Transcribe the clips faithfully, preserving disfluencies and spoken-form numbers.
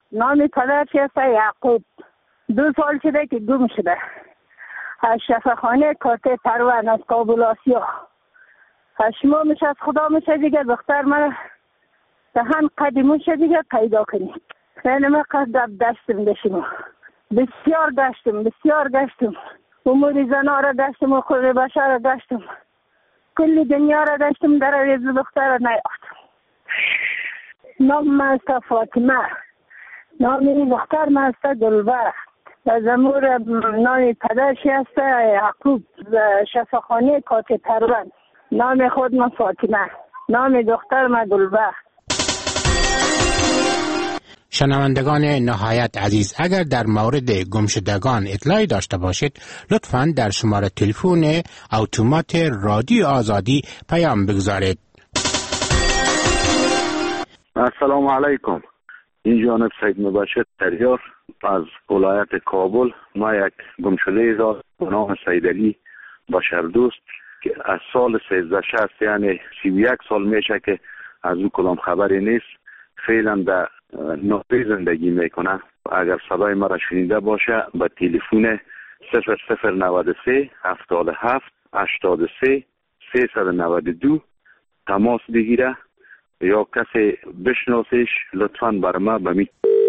نام پدرش است یعقوب. دو سال شده که گم شده. از شفاخانه کاته پروان از کابل آسیا. از شما میشه از خدا میشه دیگه دختر من دهن قدیمون شد دیگه پیدا کنید. یعنی من قصد داشتم داشتم بسیار گشتم بسیار گشتم امور زنا را داشتم و خود بشر را داشتم کل دنیا را داشتم در عوض دختر را نیافتم. نام من است فاطمه. نام این دختر من است دلبر. از امور نام پدرش است یعقوب. شفاخانه کاته پروان. نام خود من فاطمه. نام دختر من دلبر. شنوندگان نهایت عزیز، اگر در مورد گمشدگان اطلاعی داشته باشید لطفاً در شماره تلفن اتومات رادیو آزادی پیام بگذارید. السلام علیکم. این جانب سید مبشر تریار از ولایت کابل. ما یک گمشده دارم به نام سید علی بشردوست که از سال سیزده شصت یعنی سی و یک سال میشه که از او کدام خبری نیست. فعلا در نوری زندگی میکنه. اگر صدای مرا شنیده باشه به تلفن صفر صفر نود و سه هفتاد و هفت هشتاد و سه سیصد و نود و دو تماس بگیره یا کسی بشناسش لطفاً بر ما بمی.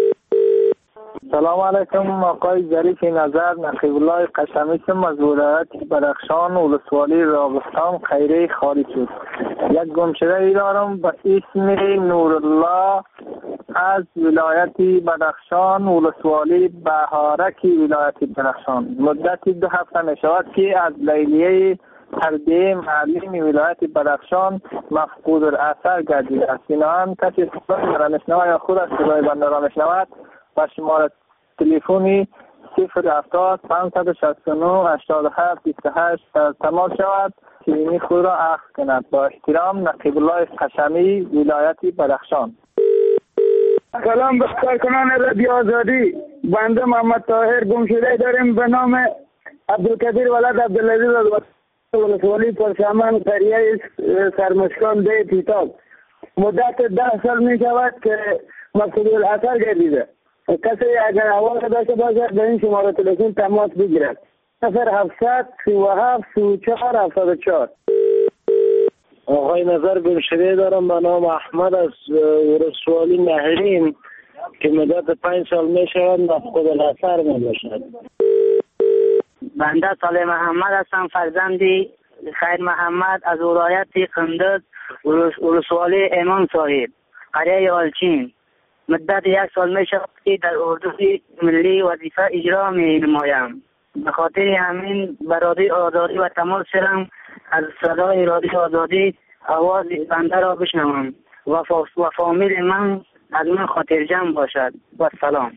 سلام علیکم. آقای ظریف نظر نقیب الله قشمی از ولایت بدخشان ولسوالی راغستان خیره خارج شد. یک گمشده ای دارم به اسم نورالله از ولایت بدخشان ولسوالی بهارک ولایت بدخشان. مدت دو هفته می شود که از لیلیه تربیه معلم ولایت بدخشان مفقود الاثر گردیده است. اینان کسی صدای را میشنود یا خود از صدای بنده را میشنود با شماره تلفنی صفر هفتاد پانصد و شصت و نه هشتاد و هفت بیست و هشت تماس شود که این خود را اخذ کند. با احترام نقیب الله قشمی ولایت بدخشان. سلام به کارکنان رادیو آزادی. بنده محمد طاهر گمشده داریم به نام عبدالکبیر ولد عبدالعزیز از ولسوالی پرشمن قریه سرمشکان ده پیتاب. مدت ده سال می شود که مفقود الاثر گردیده. کسی اگر حواس داشته باشد به این شماره تلفن تماس بگیرد. صفر هفتصد سی و هفت سی و چهار هفتاد و چهار. آقای نظر گمشده دارم به نام احمد از ولسوالی نهرین که مدت پنج سال می شود مفقود الاثر می باشد. بنده صالح محمد هستم فرزندی خیر محمد از ولایت قندز ولسوالی امام صاحب قریه آلچین. مدت یک سال می شود که در اردوی ملی وظیفه اجرا می نمایم. به خاطر همین به رادیو آزادی و تماس شدم از صدای رادیو آزادی آواز بنده را بشنوم و, فا... و فامیل من از من خاطر جمع باشد. و سلام.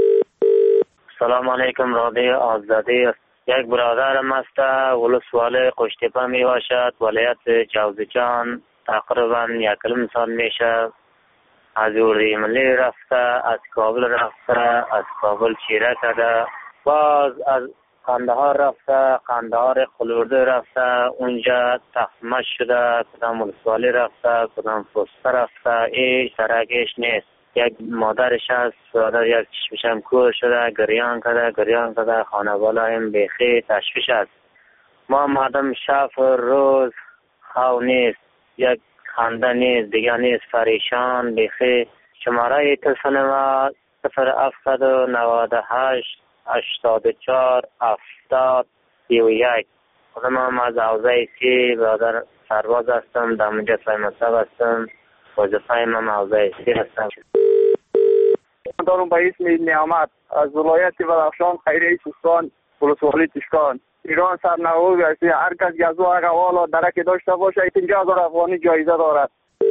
سلام علیکم. رادیو آزادی یک برادرم است ولسوالی قشتیپه می باشد ولایت جوزجان. تقریبا یک کلم سال میشه از اردوی ملی رفته، از کابل رفته، از کابل چیره کرده، باز از قندهار رفته، قندهار قلورده رفته، اونجا تخمش شده، کدام ولسوالی رفته، کدام پسته رفته. ای سرکش نیست. یک مادرش هست، برادر یک چشمشم کور شده، گریان کرده گریان کرده خانه بالا هم بیخی تشویش است. ما مردم شب روز خو نیست، یک خنده نیست، دیگه نیست، پریشان بیخی. شماره تلفن ما صفر هفتصد و نود و هشت هشتاد و چهار هفتاد سی و یک. خودم هم از حوزه سی برادر سرباز هستم، در منجا سای مصب هستم، وظیفه من حوزه سی هستم. دارم به اسم نعمت از ولایت بدخشان خیره سوستان ولسوالی تشکان. ایران سرنوشت است. هر کس گزو اقوال درک داشته باشه پنجاه هزار افغانی جایزه دارد.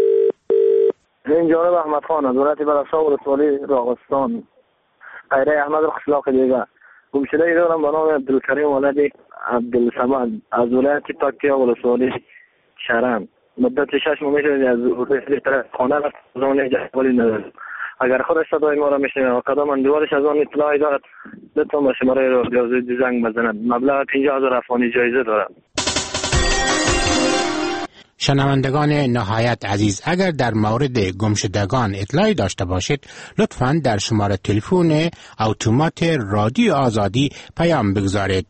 این جانب احمد خان از ولایت بدخشان ولسوالی راغستان خیره احمد خشلاق دیگه. گمشده ای دارم به نام عبدالکریم ولد عبدالصمد از ولایت تکیه ولسوالی شرم. مدت شش ماه میشه از خانه رفت زمان جهولی ندارم. اگر خودش صدای ما را میشنوه و قدم اندوارش از آن اطلاعی دارد لطفا با شماره رادیو آزادی زنگ بزند. مبلغ پنجاه هزار افغانی جایزه دارد. شنوندگان نهایت عزیز، اگر در مورد گمشدگان اطلاعی داشته باشید لطفاً در شماره تلفن اتومات رادیو آزادی پیام بگذارید.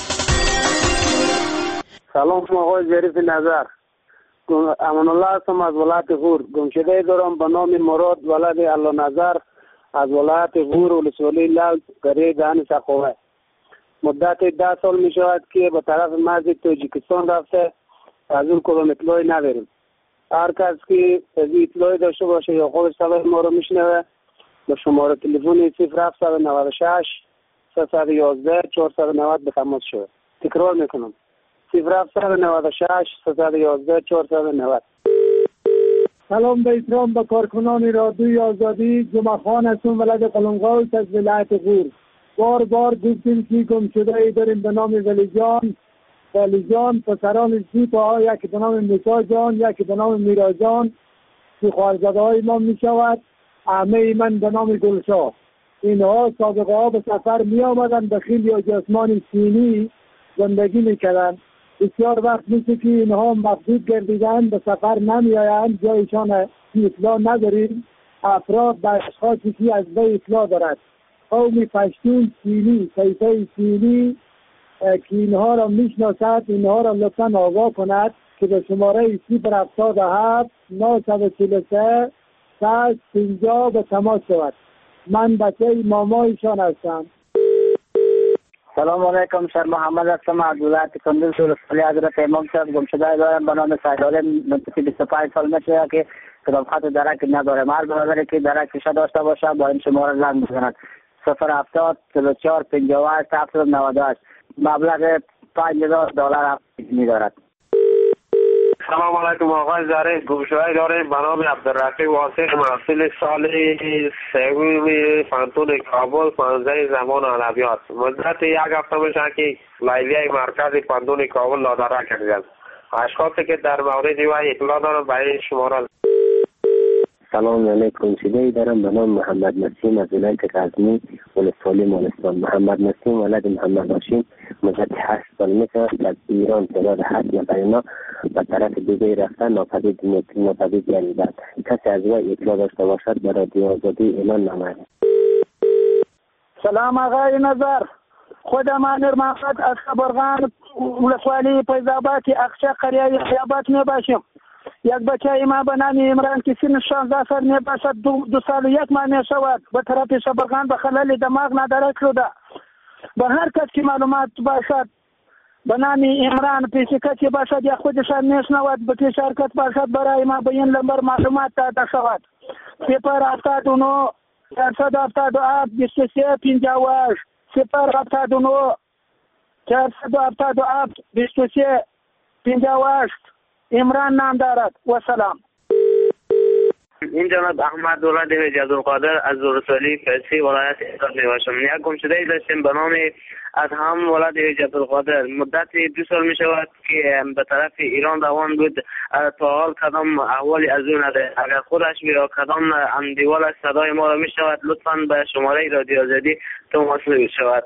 سلام آقای ظریف نظر، امان الله هستم از ولایت غور. گمشده دارم به نام مراد ولد الله نظر از ولایت غور ولسوالی لال قریه دهن سقوه. مدت ده سال می شود که به طرف مرز تاجیکستان رفته، از اون کدام اطلاعی نداریم. هر کس که از این اطلاعی داشته باشه یا خودش صدای ما رو میشنوه به شماره تلفن صفر هفت نه شش سه یک یک چهار نه صفر به تماس شود. تکرار میکنم صفر هفت نه شش سه یک یک چهار نه صفر. سلام به احترام به کارکنان رادیوی آزادی. جمعه خان هستم، ولد قلمقاوس از ولایت غور. بار بار گفتیم که گم شده ای داریم به نام ولی جان ولی جان پسران سیپا ها، یکی به نام میسا جان، یکی به نام میرا جان که خواهرزاده های ما می شود. عمه من به نام گلشاه. اینها سابقه ها به سفر می آمدن، به خیلی یا جسمان سینی زندگی می کردن. بسیار وقت میشه که اینها مفقود گردیدن، به سفر نمی آیند، جایشان اطلاع نداریم. افراد به اشخاصی که از به اطلاع دارد، قومی پشتون سینی سیفه سینی که اینها را میشناسد، اینها را لطفا آگاه کند که به شماره صفر هفتاد و هفت نه چهل و سه شصت پنجاه به تماس شود. من بچه مامایشان هستم. سلام علیکم، سر محمد هستم از ولایت کندوز ولسوالی حضرت امام صاحب. گمشده دارم به نام سیدعالم، منطقه بیست و پنج سال میشه که کدام خط درک ندارم. هر برادری که درکش داشته باشه با این شماره زنگ بزند صفر هفتاد چهل و چهار پنجاه و هشت هفتاد و نود و هشت. مبلغ پنج هزار دلار می دارد. سلام علیکم آقای ظریف، گمشده داریم به نام عبدالرفیق واسق، محصول سال سوم پانتون کابل، پانزده زمان علویات. مدت یک هفته میشه که لیلیه مرکز پانتون کابل لادره کردند. اشخاصی که در مورد وی اطلاع دارم به این شماره. سلام علیکم، صدایی دارم به نام محمد نسیم از ولایت غزنی ولسوالی مالستان. محمد نسیم ولد محمد هاشم، مدت هشت سال میشود از ایران تعداد هشت نفر اینا به طرف دیگه رفتن ناپدید ناپدید گردیدند. کسی از وی اطلاع داشته باشد به رادیو آزادی اعلان نماید. سلام آقای نظر، خودم امیر محمد از خبرغان ولسوالی فیض‌آباد اقچه قریه خیابات می باشم. یک بچه ما به نام عمران که سن شانزده سال می باشد، دو, دو سال و یک ماه می شود، به طرف شبرغان به خلال دماغ ندارد شده. به هر کس که معلومات باشد به نام عمران پیش کسی باشد یا خودشان میشنود به پیش حرکت باشد برای ما به این لمبر معلومات داده شود. صفر هفتاد و نه چهارصد هفتاد و هفت بیست و سه پنجاه و هشت صفر هفتاد و نه چهارصد هفتاد و هفت بیست و سه پنجاه و هشت. عمران نام دارد. و سلام. این جناب احمد دولت حجاز القادر از ولسوالی فارسی ولایت ایران میباشم. یک گمشده ای داشتیم به نام از هم ولد حجاز القادر. مدت دو سال می شود که به طرف ایران روان بود. تا حال کدام احوالی از اون نده. اگر خودش یا کدام اندیوال صدای ما را می شود لطفا به شماره رادیو آزادی تماس می شود.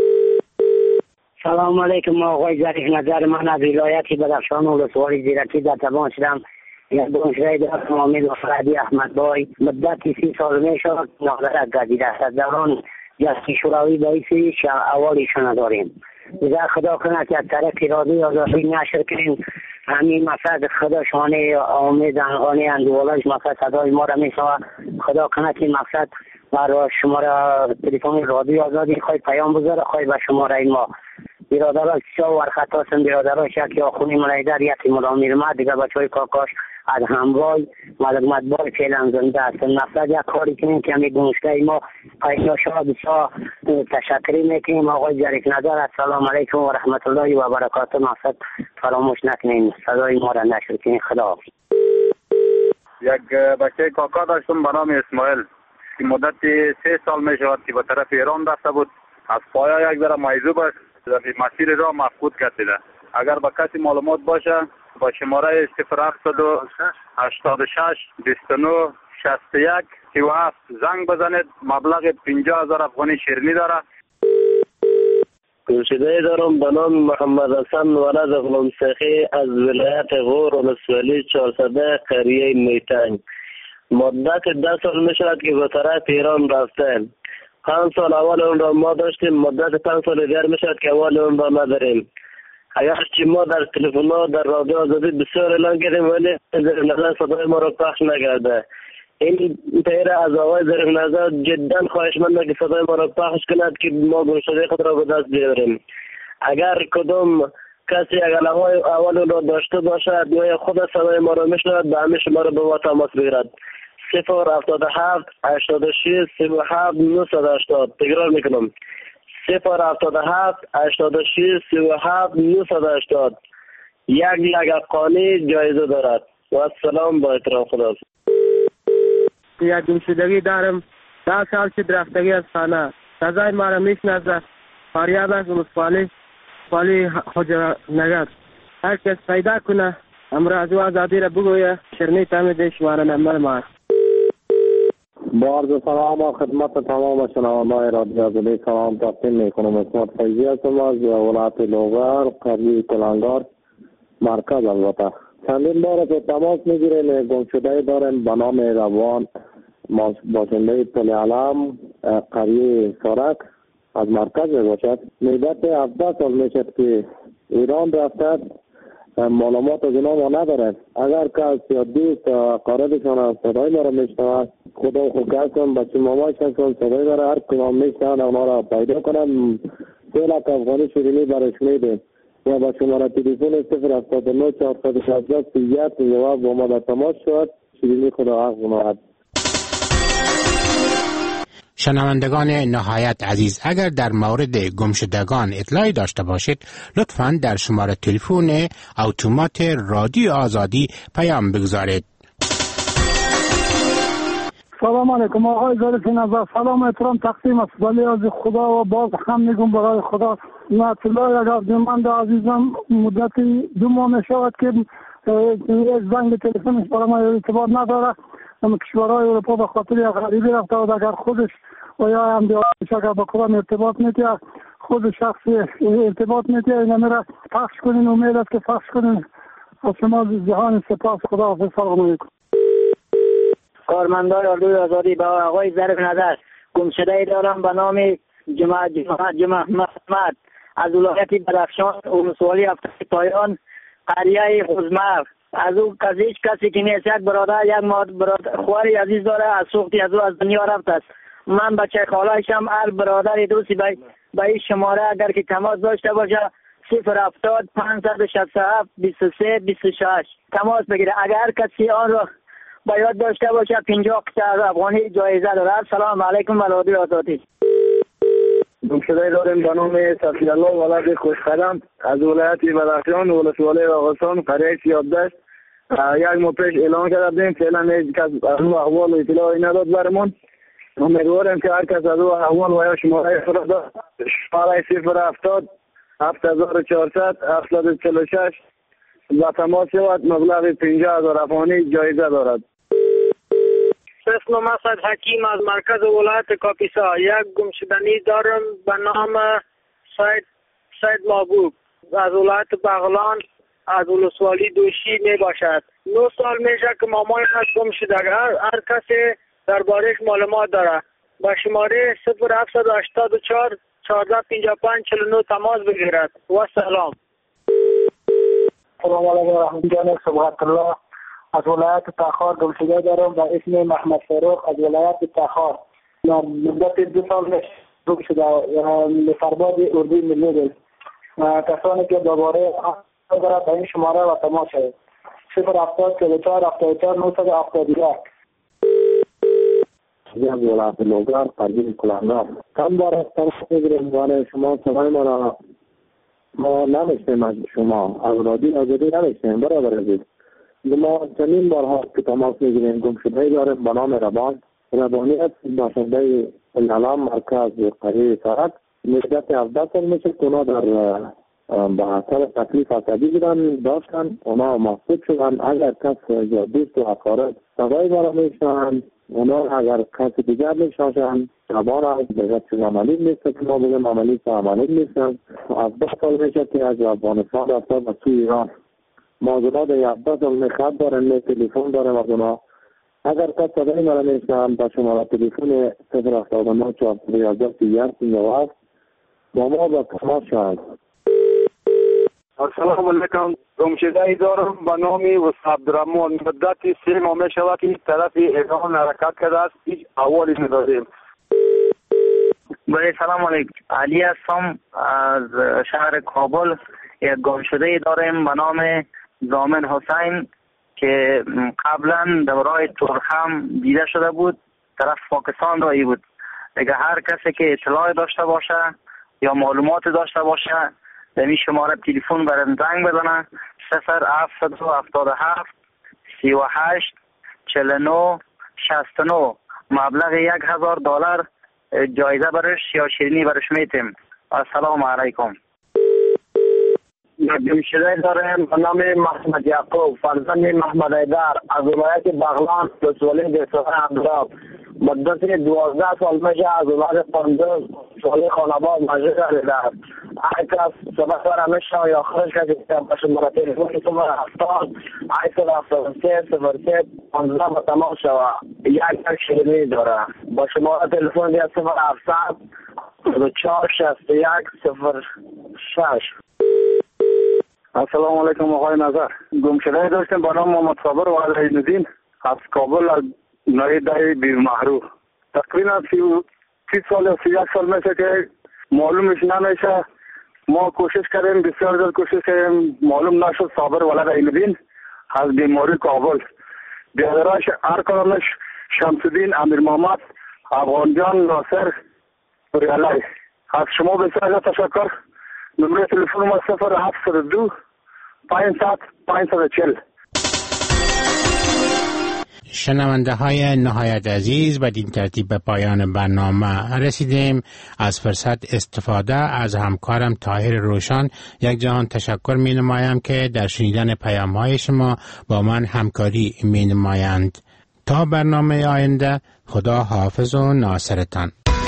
سلام علیکم آقای ظریف نظر، من از ولایت بدخشان ولسوالی زیرکی در تبان شدم. یک گمشده دارم حامد فرهادی احمد بای. مدت سی سال می شود نادرک گردیده است. از دوران جستی شوروی باعثی اولیشان نداریم. اذا خدا کنه که از طرف رادیو آزادی نشر کنیم همین مقصد خدا شانه آمد انغانی اندوالش مقصد صدای ما را می شود. خدا کنه که مقصد برای شماره تلفن رادیو آزادی خواهی پیام بذاره، خواهی به شماره ما برادرها شا ورخط هستن، برادرها شکی آخونی ملیدر، یکی ملامیر ما، دیگه بچه های کاکاش از همراه ملک مدبار فعلا زنده هستن. مقصد یک کاری کنیم که همی گمشده ما پیدا شد. بسیار تشکری میکنیم آقای ظریف نظر. السلام علیکم و رحمت الله و برکاته. مقصد فراموش نکنیم صدای ما را نشر کنیم. خدا حافظ. یک بچه کاکا داشتم به نام اسماعیل که مدت سه سال می شود که به طرف ایران رفته بود. از پایا یک ذره میزوب است، در مسیر را مفقود کرده. اگر با کسی معلومات باشه با شماره صفر هفتصد و هشتاد و شش بیست و نه شصت و یک سی و هفت زنگ بزنید. مبلغ پنجاه هزار افغانی شیرینی داره. گمشده دارم به نام محمد حسن ولد غلام سخی از ولایت غور ولسوالی چهارصد قریه میتنگ. مدت ده سال می شود که به طرف ایران رفتن. پنج سال اول اون را ما داشتیم، مدت پنج سال دیگر می شود که اول اون را نداریم. اگر چی ما در تلفن ها در رادیو آزادی بسیار اعلان کردیم ولی ظریف نظر صدای ما را پخش نکرده. این پیر از آقای ظریف نظر جدا خواهشمند که صدای ما را پخش کند که ما گمشده خود را به دست بیاریم. اگر کدام کسی اگر اول را داشته باشد یا خود صدای ما را میشنود به همه شما را به ما تماس بگیرد. صفر هفتاد و هفت هشتاد و شش سی و هفت نهصد و هشتاد. تکرار میکنم صفر هفتاد و هفت هشتاد و شش سی و هفت نهصد و هشتاد. یک لگ افغانی جایزه دارد. و السلام با احترام. خدا. یک گمشدگی دارم، ده سال شد رفتگی از خانه. سزای ما را میشناسد فریاد است ولسوالی والی حجر نگرد. هر کس پیدا کنه امر از او آزادی را بگویه شرنی تامید شما را نمبر ما. با عرض سلام و خدمت تمام شنوندگان رادیو آزادی سلام تقدیم میکنم. اسمت فیضی هستم از ولایت لوگر قریه کلنگار مرکز. البته چندین بار که تماس میگیریم گمشده داریم به نام روان باشنده پل علم قریه سارک از مرکز باشد. مدت هفده سال میشد که ایران رفتد، معلومات از اینا ما ندارد. اگر کس یا دوست قاربشان از صدای ما را میشنود خدا خوکستم بچه مامایش هستم صدای ما را هر کنام میشنود اونا را پیدا کنم سه لک افغانی شیرینی برش میده یا با شماره تلفن صفر هفتاد و نه چهارصد و شانزده سی و یک جواب با ما در تماس شد. شیرینی خدا حق بناهد. شنوندگان نهایت عزیز، اگر در مورد گمشدگان اطلاعی داشته باشید لطفاً در شماره تلفن اتومات رادیو آزادی پیام بگذارید. سلام علیکم آقای ظریف نظر. سلام احترام تقسیم است ولی از خدا و باز هم میگم برای خدا نعت الله اگر دیمند عزیزم مدتی دو ماه میشود که یک زنگ تلفنش برای ما ارتباط نداره. کشورهای اروپا به خاطر یک غریبی رفته و اگر خودش و یا هم دیارش اگر با کدام ارتباط میتیه خود شخصی ارتباط میتیه این میره پخش کنین. امید است که پخش کنین. از شما جهان سپاس. خدا حافظ. سلام علیکم. کارمندان رادیو آزادی با آقای ظریف نظر گمشده دارم به نام جمعه جمعه جمعه محمد از ولایت بدخشان ولسوالی هفته پایان قریه خوزمق. از او کسی هیچ کسی که نیست یک برادر یک ماد برادر خواری عزیز داره از سوختی از او از دنیا رفت است. من بچه خالهشم هر برادر دوستی به با این شماره اگر که تماس داشته باشه صفر هفتاد پانصد و شصت و هفت بیست و سه بیست و شش تماس بگیره. اگر کسی آن را با یاد داشته باشه پنجاه قطعه افغانی جایزه دارد. سلام علیکم و رادیو آزادی. گمشده داریم به نام صفی الله ولد خوشقدم از ولایت بدخشان ولسوالی راغستان قریه سیابدشت. یک ماه پیش اعلان کردیم فعلا هیچ کس از او احوال و اطلاعی نداد برمون. امیدواریم که هر کس از او احوال و یا شماره خود داد شماره صفر هفتاد هفت هزار و چهارصد هفتاد و چهل و شش و تماس شود. مبلغ پنجاه هزار افغانی جایزه دارد. اسم مسعد حکیم از مرکز ولایت کاپیسا. یک گمشدنی دارم به نام سید سید محبوب از ولایت بغلان از ولسوالی دوشی می باشد. نه سال میشه که مامای از گم شده. هر کسی دربارش معلومات داره با شماره صفر هفتصد و هشتاد و چهار چهارده پنجاه و پنج چهل و نه تماس بگیرد. و سلام. سلام علیکم رحمت الله صبحت الله از ولایت تخار گمشده دارم با اسم محمد فاروق از ولایت تخار. مدت دو سال میشه گم شده فرباد اردوی ملی بود. کسانی که دوباره دارد به این شماره و تماس شد صفر هفتاد چهل و چهار هفتاد و چهار نهصد و هفتاد و یک. از ولایت لوگر قریه کلنگار کم بار از تماس میگیریم ولی شما صدای ما را ما نمیشنیم. از شما از رادیو آزادی نمیشنیم برادر عزیز. ما چندین بار هست که تماس میگیریم. گمشده داریم به نام ربان ربانیت باشنده علم مرکز قریه سارک. مدت هفده سال میشه که اونا در به اثر تکلیف عصبی بودن داشتن. اونا مفقود شدن. اگر کس یا دوست و اقارب صدای ما را میشنوند اونا اگر کسی دیگر میشناسن جوان است دیگر چیز عملی نیست که ما بگیم عملی که عملی نیستن. هفده سال میشه که از افغانستان رفته به سوی ایران. موضوعات هفده سال می خط دارن، می تلفن دارن از اونا. اگر کسی صدای مرا میشنن با شماره تلفن صفر هفتاد و نه چهارصد و یازده سی و یک سی و هفت با ما با تماس شوند. السلام علیکم. گمشده دارم به نام وسط عبدالرحمن. مدتی سه ماه می شود که طرف ایران حرکت کرده است، هیچ احوالی نداریم. بله سلام علیکم. علی هستم از شهر کابل. یک گمشده داریم به نام زامن حسین که قبلا دورای ترخم دیده شده بود، طرف پاکستان رایی بود. دیگه هر کسی که اطلاع داشته باشه یا معلومات داشته باشه در این شماره تلفن برام زنگ بزنه. صفر هفت هفتاد و هفت سی و هشت چهل و نه شصت و نه. مبلغ یک هزار دلار جایزه برش یا شیرینی برش میتیم. السلام علیکم. گمشده دارم به نام محمد یعقوب فرزند محمد ایدر از ولایت بغلان ولسوالی دهستان عبدالله. مدت دوازده سال میشه از ولایت قندوز ولسوالی خاناباد مجلس دارم. هر کس سبق برم میشه یا خرج کسی که به شماره تلفن صفر هفتاد هشتصد و هفتاد و سه صفر سه پانزده با تمام شود. یک یک شیرینی داره با شماره تلفن دیگه صفر هفتصد دو چهار شصت و یک صفر شش. السلام علیکم آقای نظر. گمشده داشتیم با نام محمد صابر و علی‌الدین از کابل از نوی ده بیر محرو. تقریبا سی سال یا سی یک سال میشه که معلومش نمیشه. ما کوشش کردیم، بسیار زیاد کوشش کردیم، معلوم نشد. صابر ولد علی‌الدین از بیماری کابل. بیادراش ارکانش شمس‌الدین امیر محمد افغانجان ناصر ریالی. از شما بسیار تشکر. نمره تلفن ما صفر هفت دو پانصد پانصد چهل. شنونده های نهایت عزیز، بدین ترتیب به پایان برنامه رسیدیم. از فرصت استفاده از همکارم طاهر روشن یک جهان تشکر می نمایم که در شنیدن پیام های شما با من همکاری می نمایند. تا برنامه آینده، خدا حافظ و ناصرتان.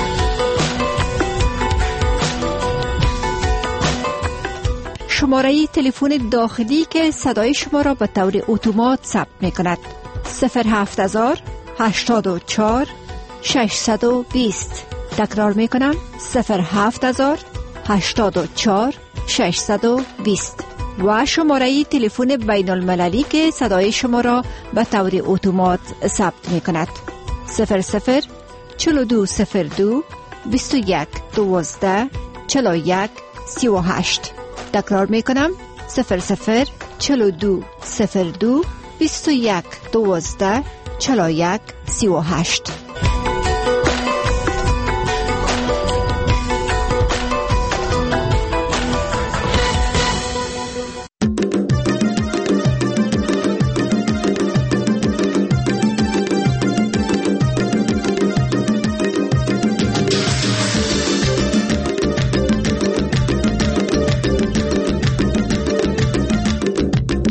شماره تلفن داخلی که صدای شما را به طور اتومات ثبت می کند صفر هفت هزار هشتاد و چهار ششصد و بیست. تکرار می کنم صفر هفت هزار هشتاد و چهار ششصد و بیست و شماره تلفن بین المللی که صدای شما را به طور اتومات ثبت می کند صفر صفر چهل و دو صفر دو بیست و یک دوازده چهل و یک سی و هشت. تکرار می کنم صفر صفر چهل و دو صفر دو بیست و یک دوازده چهل و یک سی و هشت.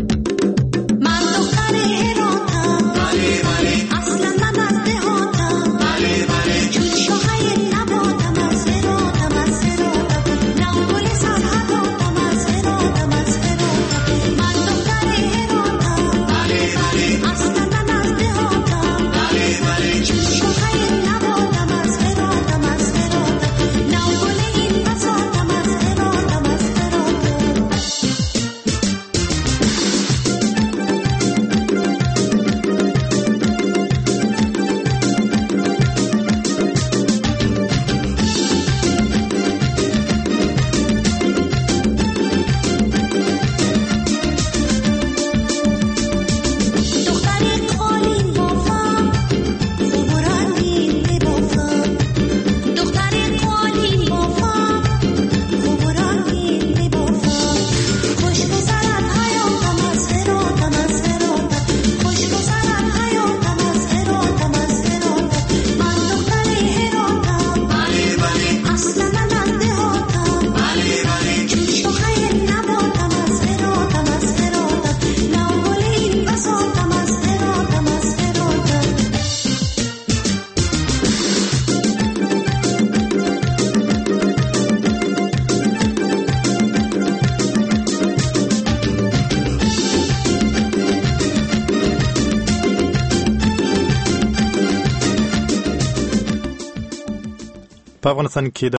اصلا من از دهاتم په افغانستان کې